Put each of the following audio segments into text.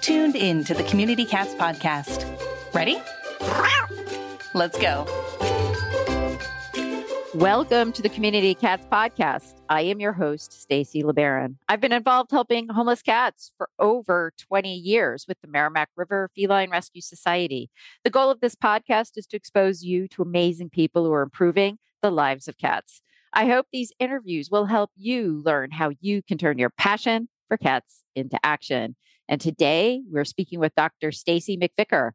tuned in to the Community Cats podcast. Ready? Let's go. Welcome to the Community Cats podcast. I am your host, Stacy LeBaron. I've been involved helping homeless cats for over 20 years with the Merrimack River Feline Rescue Society. The goal of this podcast is to expose you to amazing people who are improving the lives of cats. I hope these interviews will help you learn how you can turn your passion for cats into action. And today we're speaking with Dr. Stacy McVicker.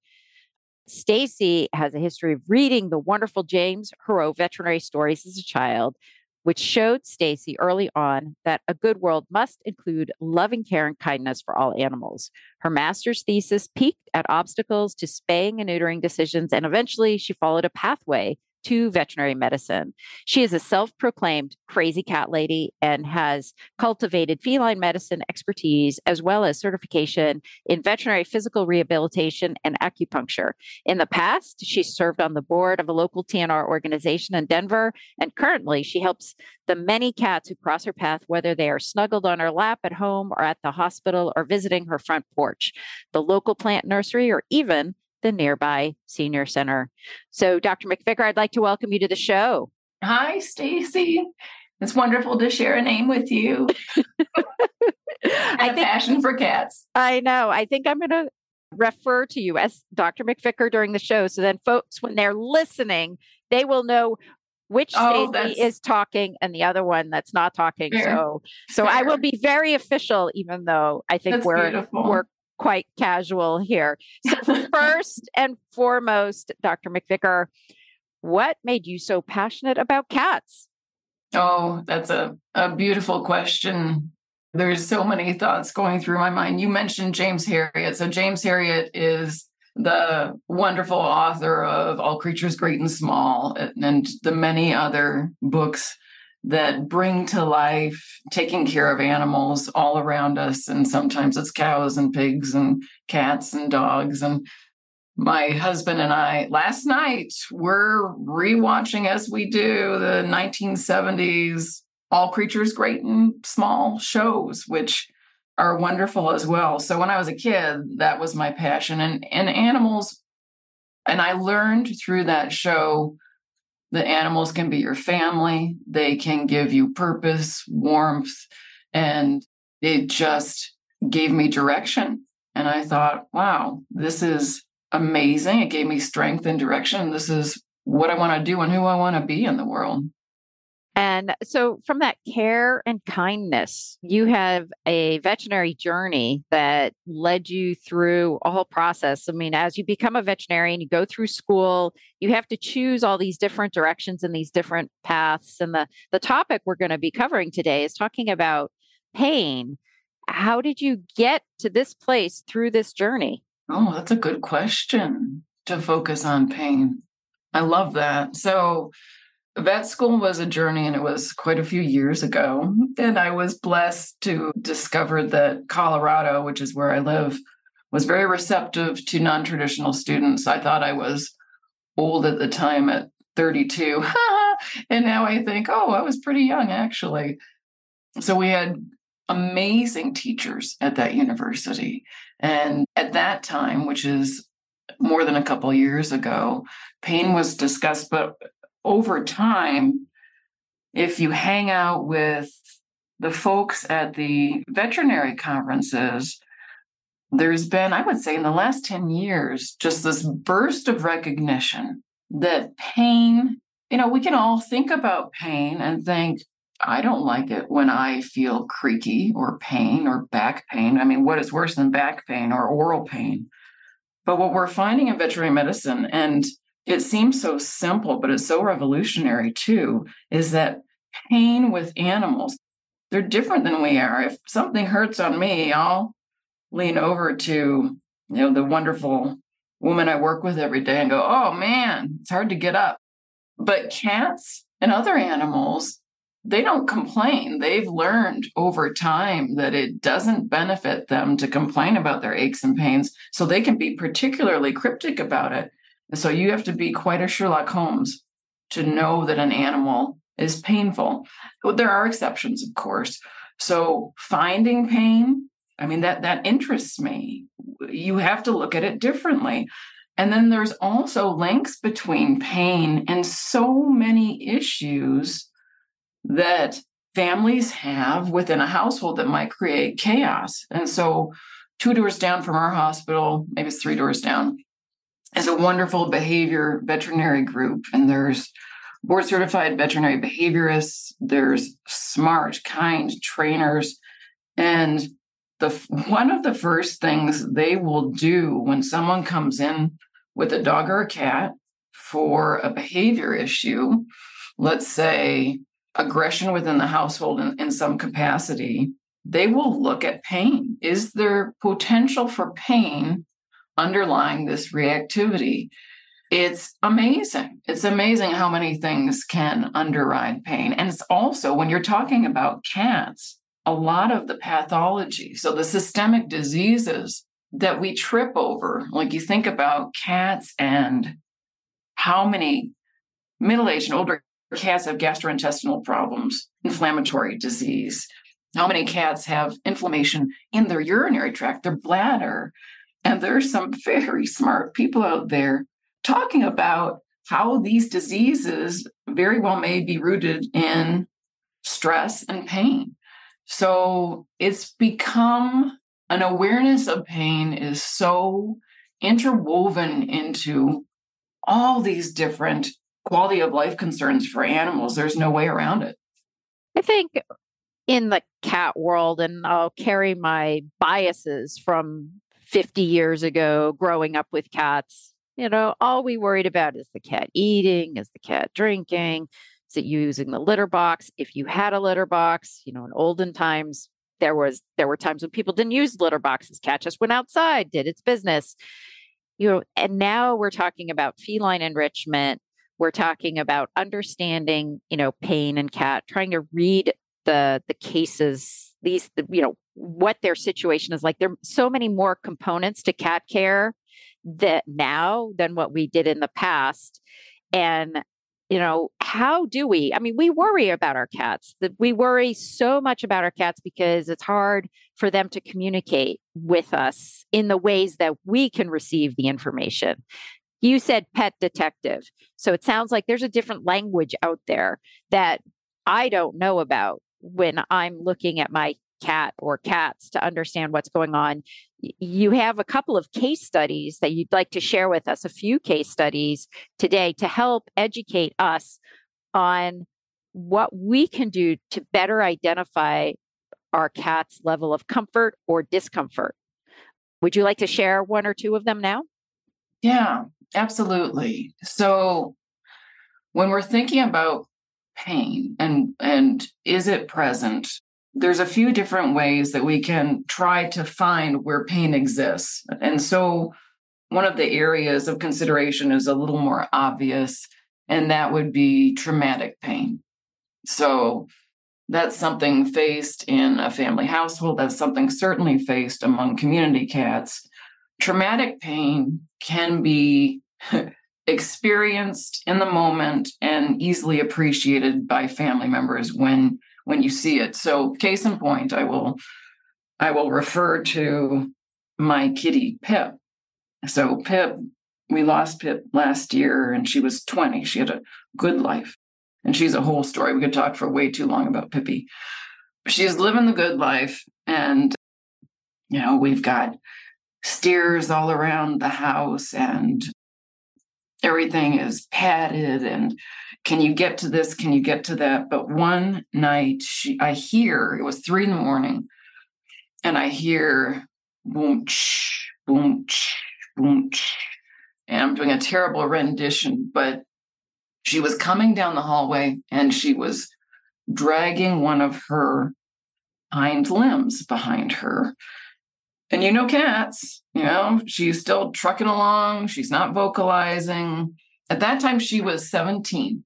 Stacy has a history of reading the wonderful James Hurrow veterinary stories as a child, which showed Stacy early on that a good world must include loving care and kindness for all animals. Her master's thesis peaked at obstacles to spaying and neutering decisions, and eventually she followed a pathway to veterinary medicine. She is a self-proclaimed crazy cat lady and has cultivated feline medicine expertise as well as certification in veterinary physical rehabilitation and acupuncture. In the past, she served on the board of a local TNR organization in Denver, and currently she helps the many cats who cross her path, whether they are snuggled on her lap at home or at the hospital or visiting her front porch, the local plant nursery, or even the nearby senior center. So, Dr. McVicker, I'd like to welcome you to the show. Hi, Stacy. It's wonderful to share a name with you. I think, passion for cats. I know. I think I'm going to refer to you as Dr. McVicker during the show. So then folks, when they're listening, they will know which Stacy is talking and the other one that's not talking. Fair. So I will be very official, even though I think we're quite casual here. So first and foremost, Dr. McVicker, what made you so passionate about cats? Oh, that's a beautiful question. There's so many thoughts going through my mind. You mentioned James Herriot. So James Herriot is the wonderful author of All Creatures Great and Small and the many other books that bring to life taking care of animals all around us. And sometimes it's cows and pigs and cats and dogs. And my husband and I, last night, we're rewatching, as we do, the 1970s All Creatures Great and Small shows, which are wonderful as well. So when I was a kid, that was my passion. And animals, and I learned through that show the animals can be your family. They can give you purpose, warmth, and it just gave me direction. And I thought, wow, this is amazing. It gave me strength and direction. This is what I want to do and who I want to be in the world. And so from that care and kindness, you have a veterinary journey that led you through a whole process. I mean, as you become a veterinarian, you go through school, you have to choose all these different directions and these different paths. And the topic we're going to be covering today is talking about pain. How did you get to this place through this journey? Oh, that's a good question, to focus on pain. I love that. So vet school was a journey, and it was quite a few years ago. And I was blessed to discover that Colorado, which is where I live, was very receptive to non-traditional students. I thought I was old at the time at 32. And now I think, oh, I was pretty young, actually. So we had amazing teachers at that university. And at that time, which is more than a couple of years ago, pain was discussed, but over time, if you hang out with the folks at the veterinary conferences, there's been, I would say, in the last 10 years, just this burst of recognition that pain, we can all think about pain and think, I don't like it when I feel creaky or pain or back pain. I mean, what is worse than back pain or oral pain? But what we're finding in veterinary medicine, and it seems so simple, but it's so revolutionary too, is that pain with animals, they're different than we are. If something hurts on me, I'll lean over to, the wonderful woman I work with every day and go, oh man, it's hard to get up. But cats and other animals, they don't complain. They've learned over time that it doesn't benefit them to complain about their aches and pains, so they can be particularly cryptic about it. And so you have to be quite a Sherlock Holmes to know that an animal is painful. But there are exceptions, of course. So finding pain, I mean, that interests me. you have to look at it differently. And then there's also links between pain and so many issues that families have within a household that might create chaos. And so 2 doors down from our hospital, maybe it's 3 doors down, is a wonderful behavior veterinary group. And there's board certified veterinary behaviorists, there's smart, kind trainers. And one of the first things they will do when someone comes in with a dog or a cat for a behavior issue, let's say aggression within the household in some capacity, they will look at pain. Is there potential for pain underlying this reactivity? It's amazing. It's amazing how many things can underride pain. And it's also, when you're talking about cats, a lot of the pathology, so the systemic diseases that we trip over, like you think about cats and how many middle-aged and older cats have gastrointestinal problems, inflammatory disease, how many cats have inflammation in their urinary tract, their bladder. And there's some very smart people out there talking about how these diseases very well may be rooted in stress and pain. So it's become an awareness of pain is so interwoven into all these different quality of life concerns for animals. There's no way around it. I think in the cat world, and I'll carry my biases from 50 years ago, growing up with cats, all we worried about is the cat eating, is the cat drinking, is it using the litter box? If you had a litter box, in olden times, there were times when people didn't use litter boxes. Cat just went outside, did its business. And now we're talking about feline enrichment. We're talking about understanding, pain in cat, trying to read the cases, what their situation is like. There are so many more components to cat care that now than what we did in the past. And, how do we worry about our cats. We worry so much about our cats because it's hard for them to communicate with us in the ways that we can receive the information. You said pet detective. So it sounds like there's a different language out there that I don't know about when I'm looking at my cat or cats to understand what's going on. You have a couple of case studies that you'd like to share with us, a few case studies today to help educate us on what we can do to better identify our cat's level of comfort or discomfort. Would you like to share one or two of them now? Yeah, absolutely. So when we're thinking about pain and is it present, there's a few different ways that we can try to find where pain exists. And so one of the areas of consideration is a little more obvious, and that would be traumatic pain. So that's something faced in a family household. That's something certainly faced among community cats. Traumatic pain can be experienced in the moment and easily appreciated by family members when you see it. So case in point, I will refer to my kitty, Pip. So Pip, we lost Pip last year and she was 20. She had a good life. And she's a whole story. We could talk for way too long about Pippi. She's living the good life. And, we've got steers all around the house and everything is padded. And can you get to this? Can you get to that? But one night I hear, it was 3 a.m, and I hear boom, boom, boom. And I'm doing a terrible rendition, but she was coming down the hallway and she was dragging one of her hind limbs behind her. And cats, she's still trucking along. She's not vocalizing. At that time, she was 17.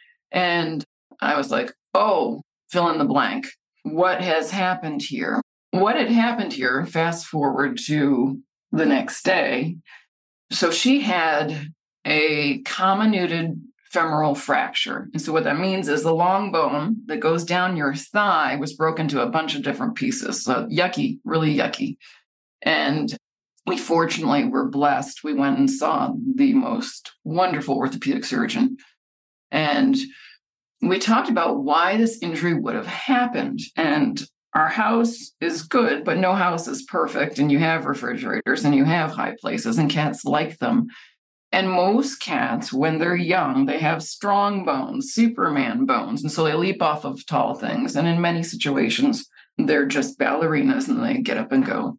And I was like, oh, fill in the blank. What has happened here? What had happened here, fast forward to the next day. So she had a comminuted femoral fracture. And so what that means is the long bone that goes down your thigh was broken into a bunch of different pieces. So yucky, really yucky. And we fortunately were blessed. We went and saw the most wonderful orthopedic surgeon. And we talked about why this injury would have happened. And our house is good, but no house is perfect. And you have refrigerators and you have high places, and cats like them. And most cats, when they're young, they have strong bones, Superman bones. And so they leap off of tall things. And in many situations, they're just ballerinas and they get up and go.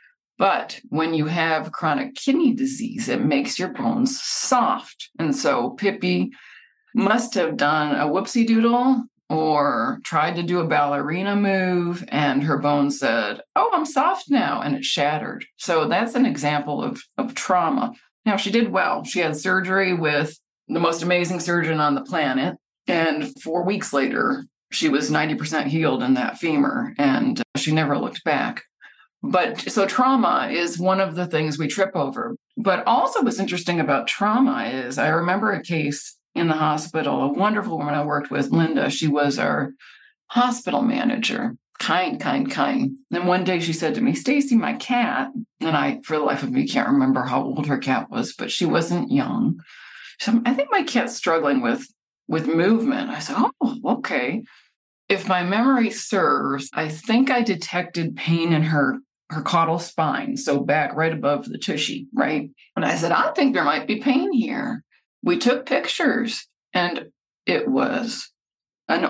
But when you have chronic kidney disease, it makes your bones soft. And so Pippi must have done a whoopsie doodle or tried to do a ballerina move, and her bone said, "Oh, I'm soft now," and it shattered. So that's an example of trauma. Now, she did well. She had surgery with the most amazing surgeon on the planet, and 4 weeks later, she was 90% healed in that femur, and she never looked back. But so trauma is one of the things we trip over. But also what's interesting about trauma is I remember a case in the hospital, a wonderful woman I worked with, Linda. She was our hospital manager, kind. Then one day she said to me, "Stacy, my cat," and I, for the life of me, can't remember how old her cat was, but she wasn't young. So I think my cat's struggling with movement. I said, "Oh, okay." If my memory serves, I think I detected pain in her caudal spine, so back right above the tushy, right? And I said, "I think there might be pain here." We took pictures, and it was an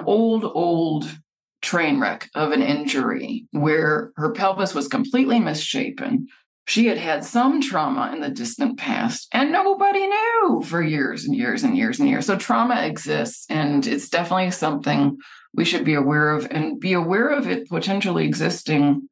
old train wreck of an injury where her pelvis was completely misshapen. She had had some trauma in the distant past, and nobody knew for years and years and years and years. So trauma exists, and it's definitely something we should be aware of, and be aware of it potentially existing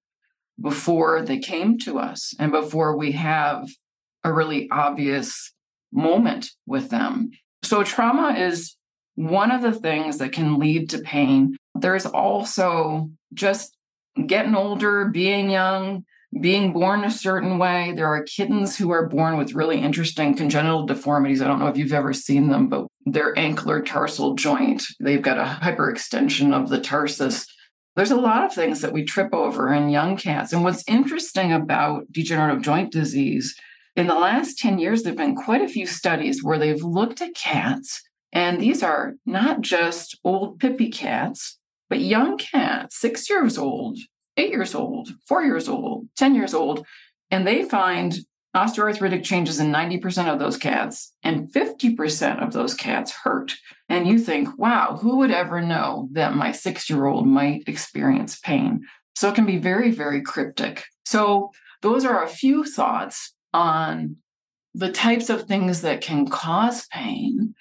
before they came to us and before we have a really obvious moment with them. So trauma is one of the things that can lead to pain. There's also just getting older, being young, being born a certain way. There are kittens who are born with really interesting congenital deformities. I don't know if you've ever seen them, but their ankle tarsal joint, they've got a hyperextension of the tarsus. There's a lot of things that we trip over in young cats. And what's interesting about degenerative joint disease, in the last 10 years, there have been quite a few studies where they've looked at cats, and these are not just old Pippi cats, but young cats, 6 years old, 8 years old, 4 years old, 10 years old, and they find osteoarthritic changes in 90% of those cats, and 50% of those cats hurt. And you think, wow, who would ever know that my 6-year-old might experience pain? So it can be very, very cryptic. So those are a few thoughts on the types of things that can cause pain.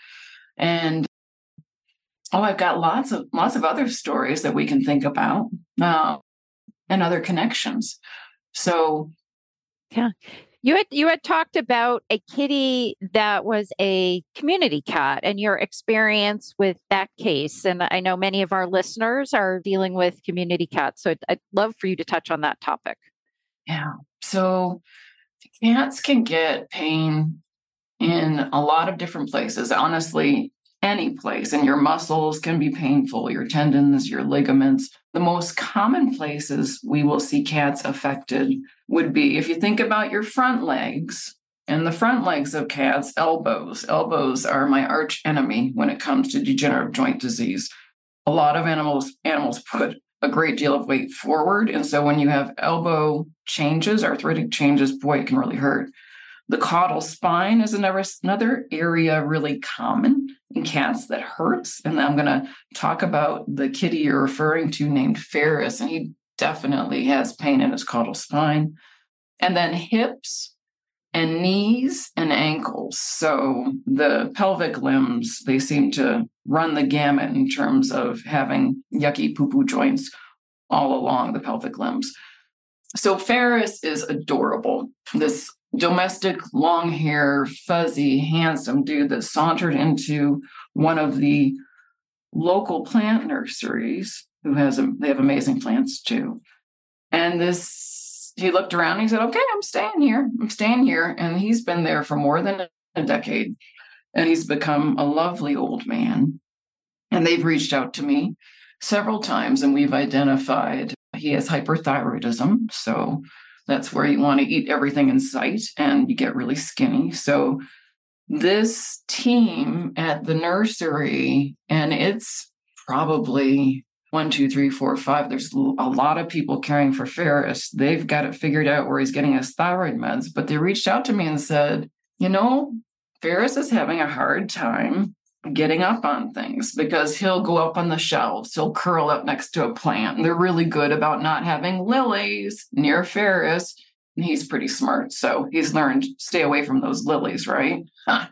And I've got lots of other stories that we can think about, and other connections. So, yeah. You had talked about a kitty that was a community cat and your experience with that case. And I know many of our listeners are dealing with community cats. So I'd love for you to touch on that topic. Yeah. So cats can get pain in a lot of different places. Honestly, any place. And your muscles can be painful, your tendons, your ligaments. The most common places we will see cats affected would be, if you think about your front legs, and the front legs of cats, elbows. Elbows are my arch enemy when it comes to degenerative joint disease. A lot of animals put a great deal of weight forward. And so when you have elbow changes, arthritic changes, boy, it can really hurt. The caudal spine is another area really common in cats that hurts. And I'm going to talk about the kitty you're referring to named Ferris, and he definitely has pain in his caudal spine. And then hips and knees and ankles. So the pelvic limbs, they seem to run the gamut in terms of having yucky poo-poo joints all along the pelvic limbs. So Ferris is adorable. This domestic, long hair, fuzzy, handsome dude that sauntered into one of the local plant nurseries they have amazing plants too. And he looked around and he said, "Okay, I'm staying here. And he's been there for more than a decade. And he's become a lovely old man. And they've reached out to me several times, and we've identified he has hyperthyroidism. So That's where you want to eat everything in sight and you get really skinny. So this team at the nursery, and it's probably 1, 2, 3, 4, 5. There's a lot of people caring for Ferris. They've got it figured out where he's getting his thyroid meds, but they reached out to me and said, Ferris is having a hard time getting up on things because he'll go up on the shelves. He'll curl up next to a plant. And they're really good about not having lilies near Ferris. And he's pretty smart. So he's learned stay away from those lilies, right?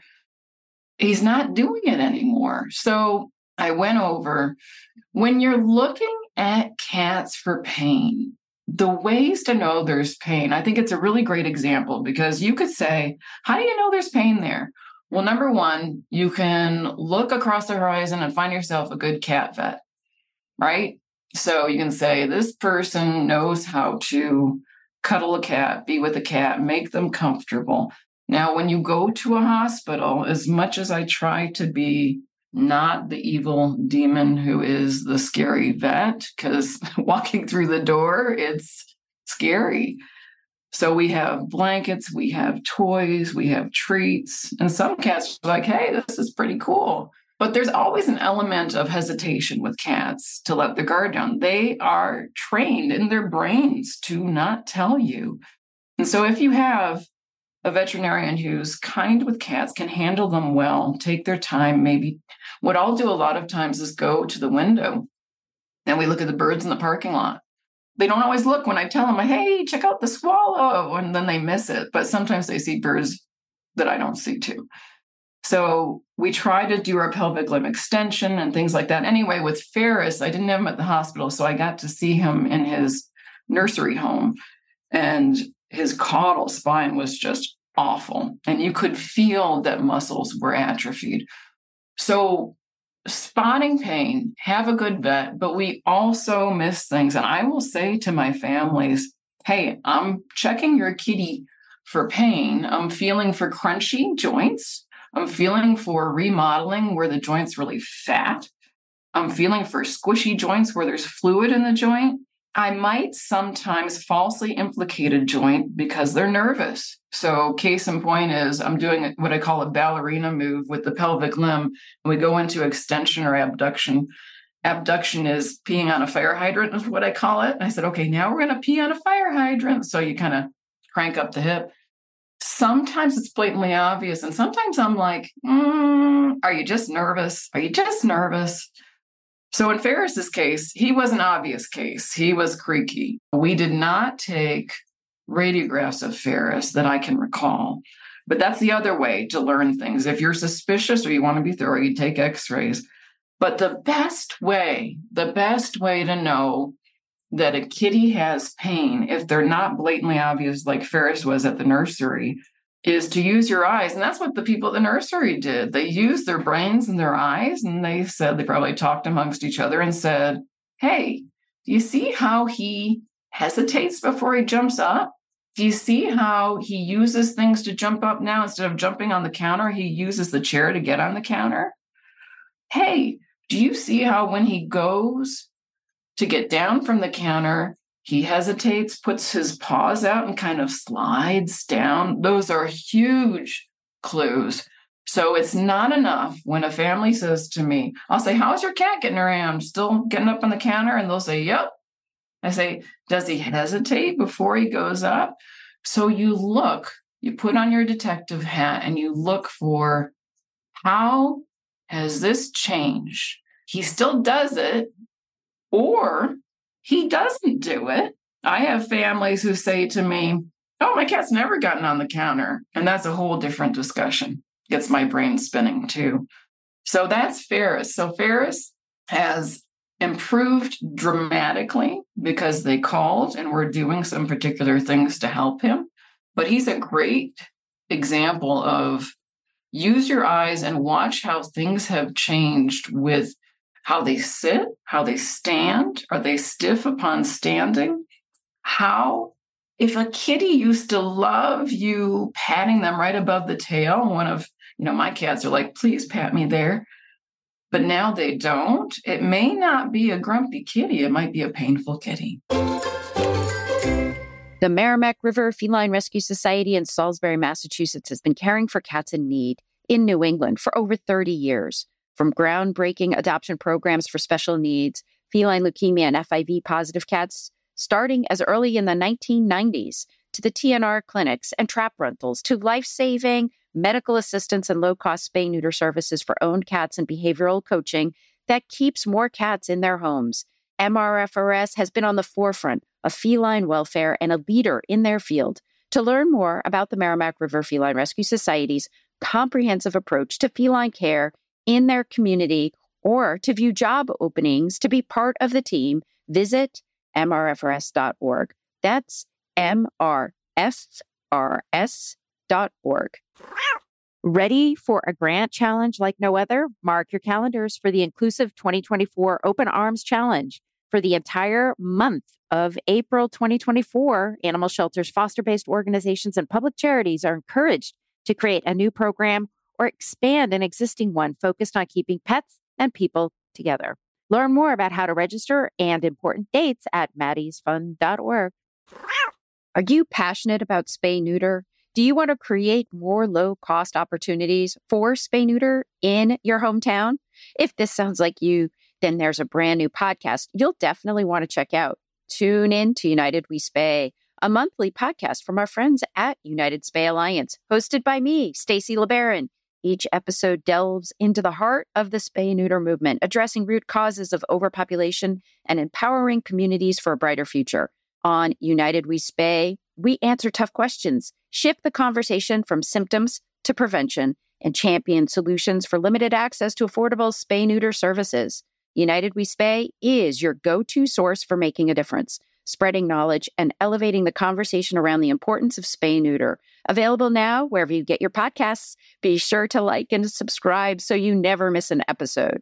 He's not doing it anymore. So I went over. When you're looking at cats for pain, the ways to know there's pain, I think it's a really great example because you could say, how do you know there's pain there? Well, number one, you can look across the horizon and find yourself a good cat vet, right? So you can say, this person knows how to cuddle a cat, be with a cat, make them comfortable. Now, when you go to a hospital, as much as I try to be not the evil demon who is the scary vet, because walking through the door, it's scary. So we have blankets, we have toys, we have treats, and some cats are like, hey, this is pretty cool. But there's always an element of hesitation with cats to let the guard down. They are trained in their brains to not tell you. And so if you have a veterinarian who's kind with cats, can handle them well, take their time, maybe what I'll do a lot of times is go to the window and we look at the birds in the parking lot. They don't always look when I tell them, hey, check out the swallow, and then they miss it. But sometimes they see birds that I don't see too. So we try to do our pelvic limb extension and things like that. Anyway, with Ferris, I didn't have him at the hospital, so I got to see him in his nursery home. And his caudal spine was just awful. And you could feel that muscles were atrophied. So spotting pain, have a good vet, but we also miss things. And I will say to my families, hey, I'm checking your kitty for pain. I'm feeling for crunchy joints. I'm feeling for remodeling where the joint's really fat. I'm feeling for squishy joints where there's fluid in the joint. I might sometimes falsely implicate a joint because they're nervous. So case in point is I'm doing what I call a ballerina move with the pelvic limb. And we go into extension or abduction. Abduction is peeing on a fire hydrant is what I call it. And I said, okay, now we're going to pee on a fire hydrant. So you kind of crank up the hip. Sometimes it's blatantly obvious. And sometimes I'm like, are you just nervous? Are you just nervous? So in Ferris's case, he was an obvious case. He was creaky. We did not take radiographs of Ferris that I can recall. But that's the other way to learn things. If you're suspicious or you want to be thorough, you take x-rays. But the best way to know that a kitty has pain, if they're not blatantly obvious like Ferris was at the nursery, is to use your eyes. And that's what the people at the nursery did. They used their brains and their eyes, and they said, they probably talked amongst each other and said, hey, do you see how he hesitates before he jumps up? Do you see how he uses things to jump up now? Instead of jumping on the counter, he uses the chair to get on the counter. Hey, do you see how when he goes to get down from the counter, he hesitates, puts his paws out and kind of slides down? Those are huge clues. So it's not enough when a family says to me, I'll say, how's your cat getting around? Still getting up on the counter? And they'll say, yep. I say, does he hesitate before he goes up? So you look, you put on your detective hat and you look for, how has this changed? He still does it, or he doesn't do it. I have families who say to me, oh, my cat's never gotten on the counter. And that's a whole different discussion. Gets my brain spinning too. So that's Ferris. So Ferris has improved dramatically because they called and we're doing some particular things to help him. But he's a great example of use your eyes and watch how things have changed with how they sit, how they stand. Are they stiff upon standing? How, if a kitty used to love you patting them right above the tail, one of, my cats are like, please pat me there. But now they don't. It may not be a grumpy kitty. It might be a painful kitty. The Merrimack River Feline Rescue Society in Salisbury, Massachusetts has been caring for cats in need in New England for over 30 years. From groundbreaking adoption programs for special needs, feline leukemia and FIV positive cats starting as early in the 1990s, to the TNR clinics and trap rentals, to life-saving medical assistance and low-cost spay-neuter services for owned cats and behavioral coaching that keeps more cats in their homes. MRFRS has been on the forefront of feline welfare and a leader in their field. To learn more about the Merrimack River Feline Rescue Society's comprehensive approach to feline care in their community, or to view job openings to be part of the team, visit mrfrs.org. That's mrfrs.org. Ready for a grant challenge like no other? Mark your calendars for the Inclusive 2024 Open Arms Challenge. For the entire month of April 2024, animal shelters, foster-based organizations, and public charities are encouraged to create a new program or expand an existing one focused on keeping pets and people together. Learn more about how to register and important dates at maddiesfund.org. Are you passionate about spay-neuter? Do you want to create more low-cost opportunities for spay-neuter in your hometown? If this sounds like you, then there's a brand new podcast you'll definitely want to check out. Tune in to United We Spay, a monthly podcast from our friends at United Spay Alliance, hosted by me, Stacey LeBaron. Each episode delves into the heart of the spay-neuter movement, addressing root causes of overpopulation and empowering communities for a brighter future. On United We Spay, we answer tough questions, shift the conversation from symptoms to prevention, and champion solutions for limited access to affordable spay-neuter services. United We Spay is your go-to source for making a difference, spreading knowledge, and elevating the conversation around the importance of spay-neuter. Available now wherever you get your podcasts. Be sure to like and subscribe so you never miss an episode.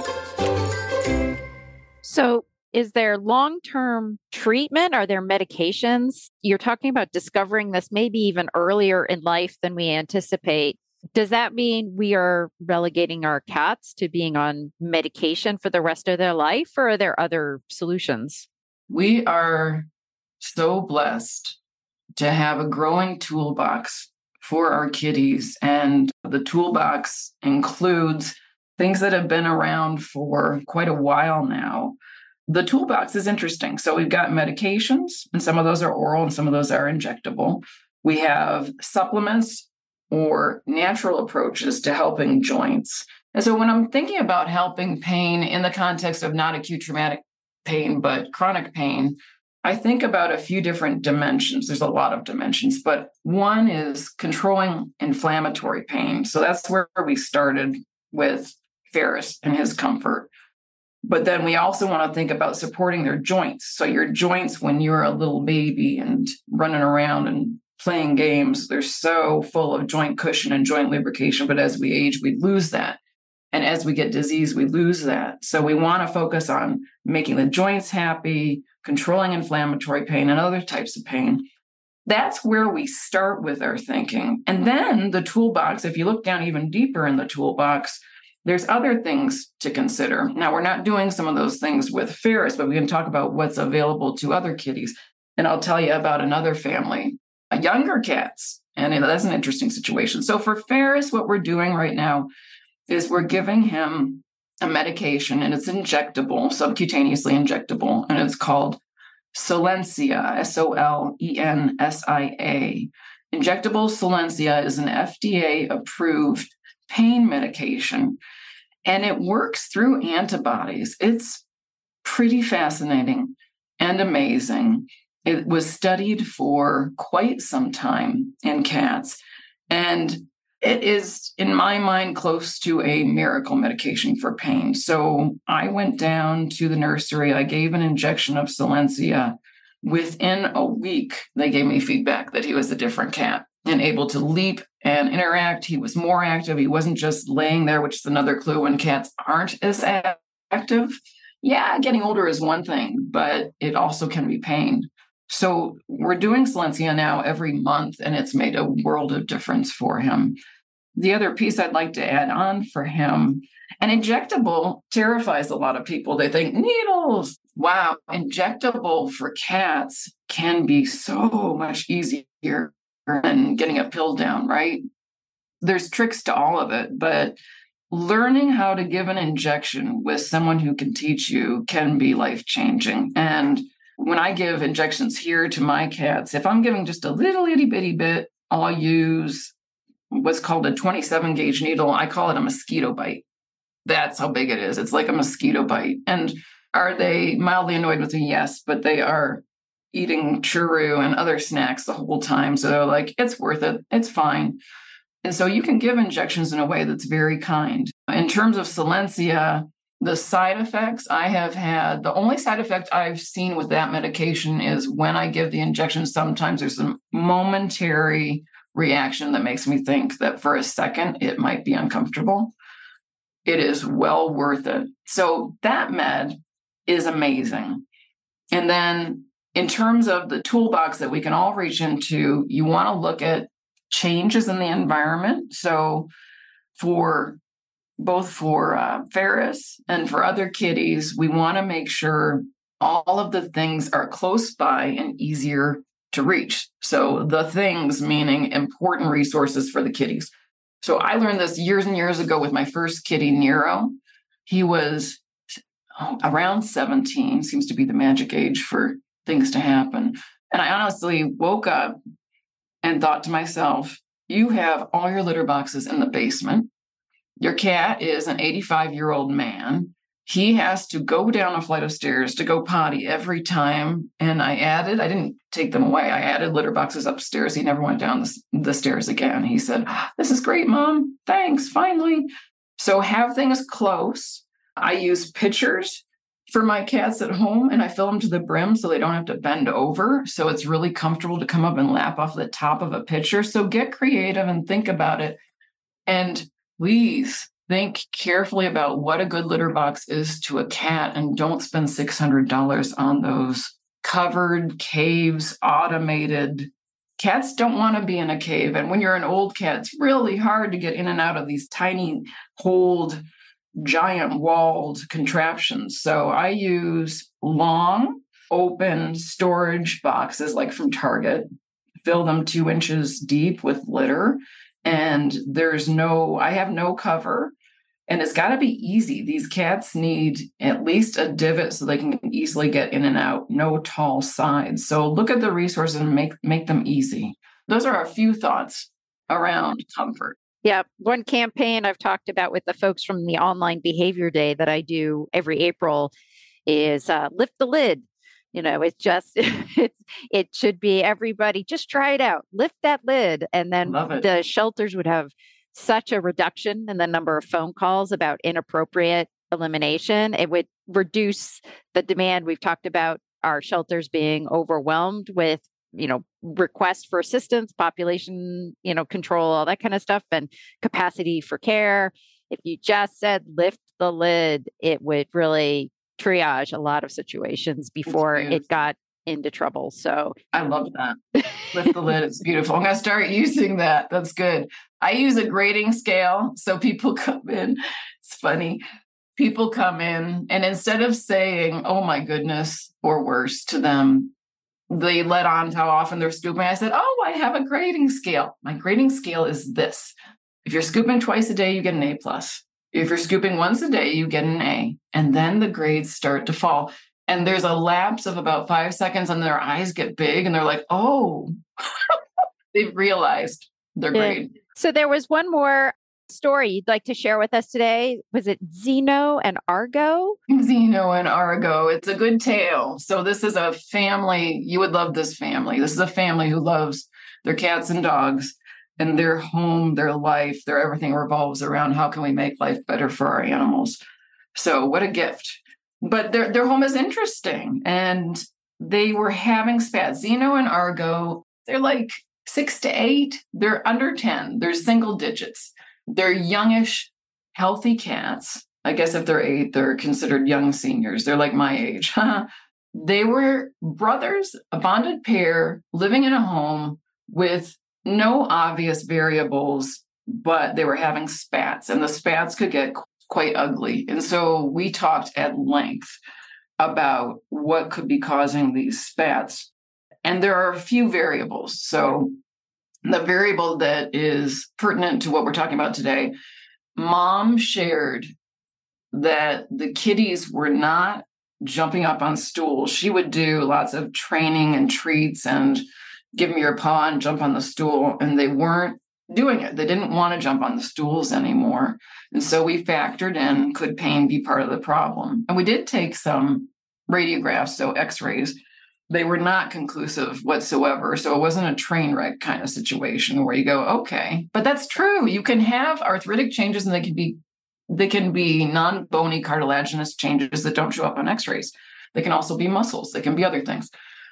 So, is there long-term treatment? Are there medications? You're talking about discovering this maybe even earlier in life than we anticipate. Does that mean we are relegating our cats to being on medication for the rest of their life, or are there other solutions? We are so blessed to have a growing toolbox for our kitties. And the toolbox includes things that have been around for quite a while now. The toolbox is interesting. So we've got medications, and some of those are oral and some of those are injectable. We have supplements or natural approaches to helping joints. And so when I'm thinking about helping pain in the context of not acute traumatic pain, but chronic pain, I think about a few different dimensions. There's a lot of dimensions, but one is controlling inflammatory pain. So that's where we started with Ferris and his comfort. But then we also want to think about supporting their joints. So your joints, when you're a little baby and running around and playing games, they're so full of joint cushion and joint lubrication. But as we age, we lose that. And as we get disease, we lose that. So we want to focus on making the joints happy, controlling inflammatory pain and other types of pain. That's where we start with our thinking. And then the toolbox, if you look down even deeper in the toolbox, there's other things to consider. Now, we're not doing some of those things with Ferris, but we can talk about what's available to other kitties. And I'll tell you about another family, younger cats. And that's an interesting situation. So for Ferris, what we're doing right now is we're giving him a medication, and it's injectable, subcutaneously injectable, and it's called Solensia, Solensia. Injectable Solensia is an FDA-approved pain medication, and it works through antibodies. It's pretty fascinating and amazing. It was studied for quite some time in cats, and it is, in my mind, close to a miracle medication for pain. So I went down to the nursery. I gave an injection of Solensia. Within a week, they gave me feedback that he was a different cat and able to leap and interact. He was more active. He wasn't just laying there, which is another clue when cats aren't as active. Yeah, getting older is one thing, but it also can be pain. So we're doing Solensia now every month, and it's made a world of difference for him. The other piece I'd like to add on for him, an injectable terrifies a lot of people. They think needles, Wow, injectable for cats can be so much easier than getting a pill down, right? There's tricks to all of it, but learning how to give an injection with someone who can teach you can be life-changing. And when I give injections here to my cats, if I'm giving just a little itty bitty bit, I'll use what's called a 27 gauge needle. I call it a mosquito bite. That's how big it is. It's like a mosquito bite. And are they mildly annoyed with me? Yes, but they are eating churro and other snacks the whole time. So they're like, it's worth it. It's fine. And so you can give injections in a way that's very kind. In terms of Solensia, the side effects I have had, the only side effect I've seen with that medication is when I give the injection, sometimes there's a momentary reaction that makes me think that for a second it might be uncomfortable. It is well worth it. So that med is amazing. And then in terms of the toolbox that we can all reach into, you want to look at changes in the environment. So for both for Ferris and for other kitties, we want to make sure all of the things are close by and easier to reach. So the things meaning important resources for the kitties. So I learned this years and years ago with my first kitty, Nero. He was around 17, seems to be the magic age for things to happen. And I honestly woke up and thought to myself, you have all your litter boxes in the basement. Your cat is an 85-year-old man. He has to go down a flight of stairs to go potty every time. And I didn't take them away. I added litter boxes upstairs. He never went down the stairs again. He said, this is great, Mom. Thanks, finally. So have things close. I use pitchers for my cats at home, and I fill them to the brim so they don't have to bend over. So it's really comfortable to come up and lap off the top of a pitcher. So get creative and think about it. And please think carefully about what a good litter box is to a cat, and don't spend $600 on those covered caves, automated. Cats don't want to be in a cave. And when you're an old cat, it's really hard to get in and out of these tiny, holed, giant walled contraptions. So I use long, open storage boxes like from Target, fill them 2 inches deep with litter. And I have no cover, and it's got to be easy. These cats need at least a divot so they can easily get in and out, no tall sides. So look at the resources and make them easy. Those are a few thoughts around comfort. Yeah. One campaign I've talked about with the folks from the online behavior day that I do every April is lift the lid. It's just, it should be everybody, just try it out, lift that lid. And then the shelters would have such a reduction in the number of phone calls about inappropriate elimination. It would reduce the demand. We've talked about our shelters being overwhelmed with, requests for assistance, population, control, all that kind of stuff, and capacity for care. If you just said lift the lid, it would really triage a lot of situations before it got into trouble. So I love that. Lift the lid. It's beautiful. I'm going to start using that. That's good. I use a grading scale. So people come in. It's funny. People come in, and instead of saying, oh my goodness, or worse to them, they let on how often they're scooping. I said, oh, I have a grading scale. My grading scale is this. If you're scooping twice a day, you get an A+. If you're scooping once a day, you get an A. And then the grades start to fall. And there's a lapse of about 5 seconds, and their eyes get big, and they're like, oh, they've realized their grade. So there was one more story you'd like to share with us today. Was it Zeno and Argo? Zeno and Argo. It's a good tale. So this is a family. You would love this family. This is a family who loves their cats and dogs, and their home, their life, their everything revolves around how can we make life better for our animals. So what a gift. But their home is interesting. And they were having spats. Zeno and Argo, they're like 6 to 8. They're under 10. They're single digits. They're youngish, healthy cats. I guess if they're 8, they're considered young seniors. They're like my age. They were brothers, a bonded pair, living in a home with no obvious variables, but they were having spats, and the spats could get quite ugly. And so we talked at length about what could be causing these spats. And there are a few variables. So the variable that is pertinent to what we're talking about today, Mom shared that the kitties were not jumping up on stools. She would do lots of training and treats and give me your paw and jump on the stool, and they weren't doing it. They didn't want to jump on the stools anymore. And so we factored in, could pain be part of the problem? And we did take some radiographs, so x-rays. They were not conclusive whatsoever. So it wasn't a train wreck kind of situation where you go, okay, but that's true. You can have arthritic changes and they can be non-bony cartilaginous changes that don't show up on x-rays. They can also be muscles. They can be other things.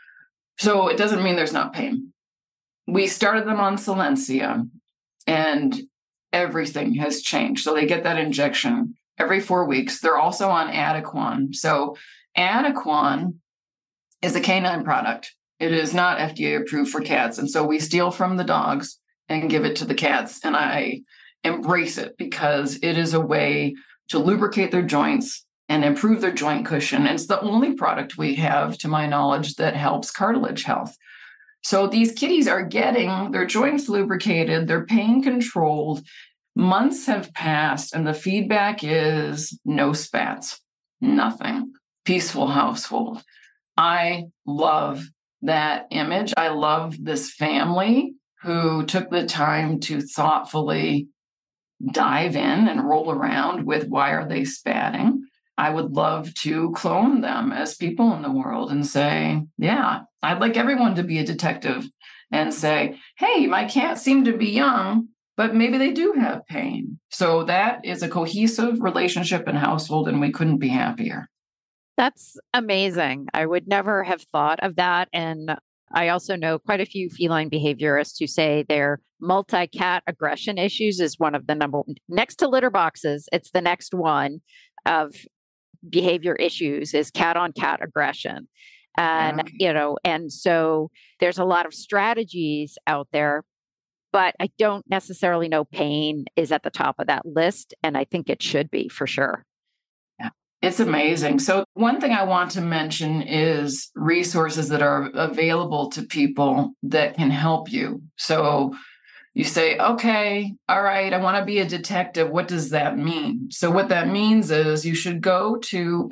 So it doesn't mean there's not pain. We started them on Solensia and everything has changed. So they get that injection every 4 weeks. They're also on Adequan. So Adequan is a canine product. It is not FDA approved for cats. And so we steal from the dogs and give it to the cats. And I embrace it because it is a way to lubricate their joints and improve their joint cushion. And it's the only product we have, to my knowledge, that helps cartilage health. So these kitties are getting their joints lubricated, their pain controlled. Months have passed and the feedback is no spats, nothing. Peaceful household. I love that image. I love this family who took the time to thoughtfully dive in and roll around with why are they spatting. I would love to clone them as people in the world and say, yeah, I'd like everyone to be a detective and say, hey, my cats seem to be young, but maybe they do have pain. So that is a cohesive relationship and household, and we couldn't be happier. That's amazing. I would never have thought of that. And I also know quite a few feline behaviorists who say their multi-cat aggression issues is one of the number, next to litter boxes, it's the next one of behavior issues is cat on cat aggression. And, and so there's a lot of strategies out there, but I don't necessarily know pain is at the top of that list. And I think it should be for sure. It's amazing. So one thing I want to mention is resources that are available to people that can help you. So you say, okay, all right, I want to be a detective. What does that mean? So what that means is you should go to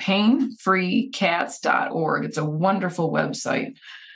painfreecats.org. It's a wonderful website.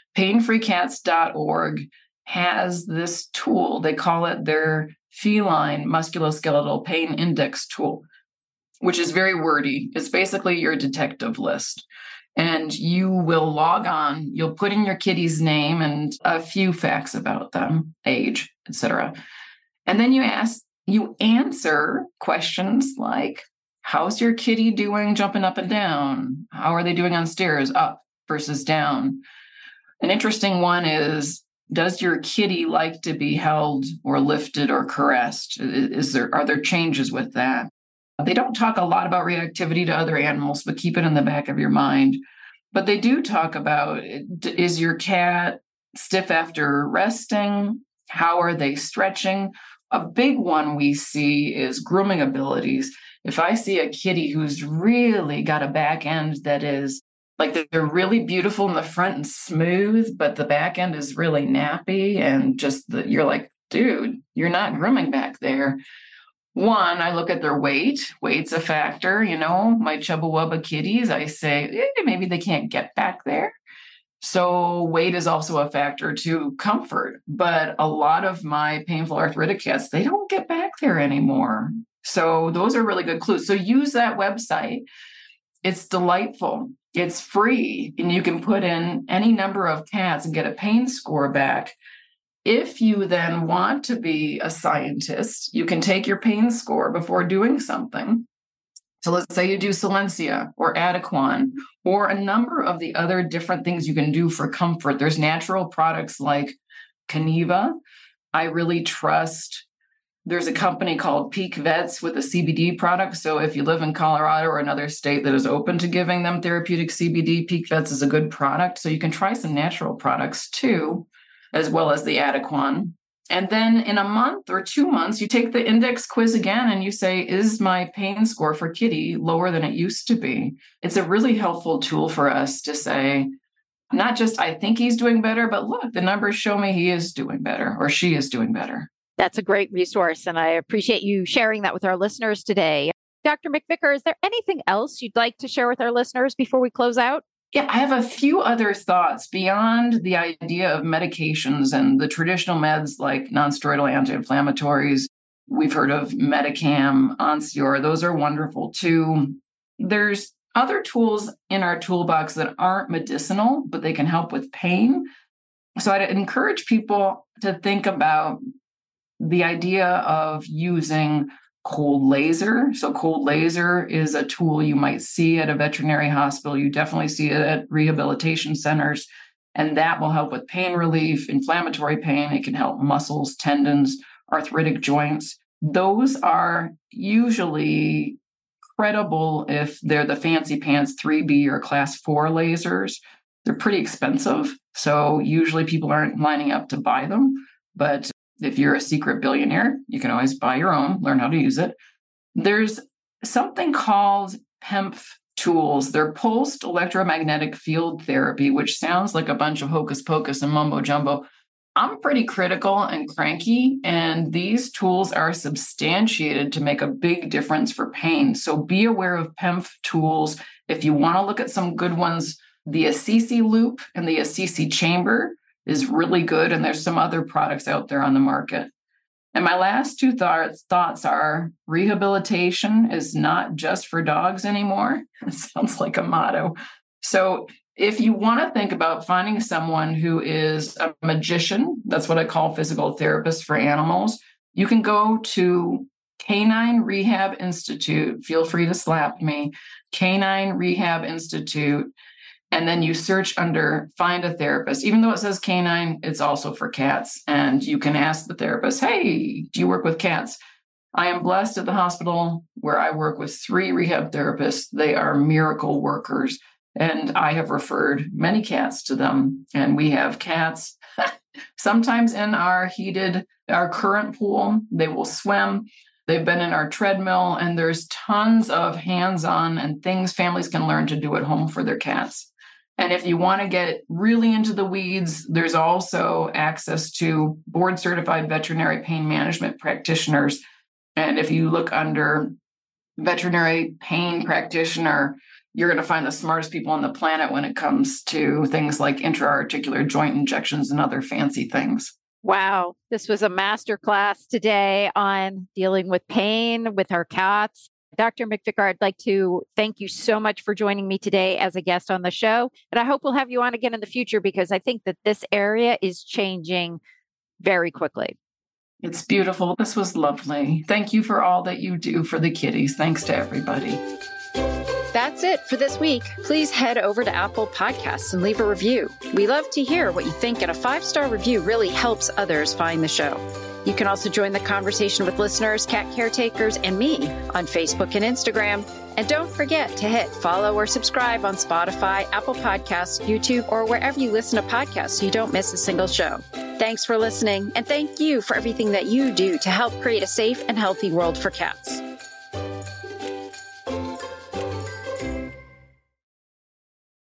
Painfreecats.org has this tool. They call it their feline musculoskeletal pain index tool, which is very wordy. It's basically your detective list. And you will log on, you'll put in your kitty's name and a few facts about them, age, etc. And then you answer questions like, how's your kitty doing jumping up and down? How are they doing on stairs, up versus down? An interesting one is, does your kitty like to be held or lifted or caressed? Are there changes with that? They don't talk a lot about reactivity to other animals, but keep it in the back of your mind. But they do talk about, is your cat stiff after resting? How are they stretching? A big one we see is grooming abilities. If I see a kitty who's really got a back end that is like they're really beautiful in the front and smooth, but the back end is really nappy and you're like, dude, you're not grooming back there. One, I look at their weight. Weight's a factor. My Chubba Wubba kitties, I say, maybe they can't get back there. So weight is also a factor to comfort. But a lot of my painful arthritic cats, they don't get back there anymore. So those are really good clues. So use that website. It's delightful. It's free. And you can put in any number of cats and get a pain score back. If you then want to be a scientist, you can take your pain score before doing something. So let's say you do Solensia or Adequan or a number of the other different things you can do for comfort. There's natural products like Caniva. I really trust. There's a company called Peak Vets with a CBD product. So if you live in Colorado or another state that is open to giving them therapeutic CBD, Peak Vets is a good product. So you can try some natural products too, as well as the Adequan. And then in a month or 2 months, you take the index quiz again and you say, is my pain score for Kitty lower than it used to be? It's a really helpful tool for us to say, not just I think he's doing better, but look, the numbers show me he is doing better or she is doing better. That's a great resource. And I appreciate you sharing that with our listeners today. Dr. McVicker, is there anything else you'd like to share with our listeners before we close out? Yeah, I have a few other thoughts beyond the idea of medications and the traditional meds like nonsteroidal anti-inflammatories. We've heard of Metacam, Onsior. Those are wonderful too. There's other tools in our toolbox that aren't medicinal, but they can help with pain. So I'd encourage people to think about the idea of using cold laser. So cold laser is a tool you might see at a veterinary hospital. You definitely see it at rehabilitation centers, and that will help with pain relief, inflammatory pain. It can help muscles, tendons, arthritic joints. Those are usually credible if they're the fancy pants 3B or class 4 lasers. They're pretty expensive, so usually people aren't lining up to buy them. But if you're a secret billionaire, you can always buy your own, learn how to use it. There's something called PEMF tools. They're pulsed electromagnetic field therapy, which sounds like a bunch of hocus pocus and mumbo jumbo. I'm pretty critical and cranky, and these tools are substantiated to make a big difference for pain. So be aware of PEMF tools. If you want to look at some good ones, the Assisi Loop and the Assisi Chamber is really good, and there's some other products out there on the market. And my last two thoughts are rehabilitation is not just for dogs anymore. It sounds like a motto. So if you want to think about finding someone who is a magician, that's what I call physical therapists for animals, you can go to Canine Rehab Institute. Feel free to slap me. Canine Rehab Institute. And then you search under find a therapist. Even though it says canine, it's also for cats. And you can ask the therapist, hey, do you work with cats? I am blessed at the hospital where I work with 3 rehab therapists. They are miracle workers. And I have referred many cats to them. And we have cats sometimes in our current pool. They will swim. They've been in our treadmill. And there's tons of hands-on and things families can learn to do at home for their cats. And if you want to get really into the weeds, there's also access to board-certified veterinary pain management practitioners. And if you look under veterinary pain practitioner, you're going to find the smartest people on the planet when it comes to things like intra-articular joint injections and other fancy things. Wow. This was a masterclass today on dealing with pain with our cats. Dr. McVicker, I'd like to thank you so much for joining me today as a guest on the show. And I hope we'll have you on again in the future because I think that this area is changing very quickly. It's beautiful. This was lovely. Thank you for all that you do for the kitties. Thanks to everybody. That's it for this week. Please head over to Apple Podcasts and leave a review. We love to hear what you think, and a 5-star review really helps others find the show. You can also join the conversation with listeners, cat caretakers, and me on Facebook and Instagram. And don't forget to hit follow or subscribe on Spotify, Apple Podcasts, YouTube, or wherever you listen to podcasts so you don't miss a single show. Thanks for listening, and thank you for everything that you do to help create a safe and healthy world for cats.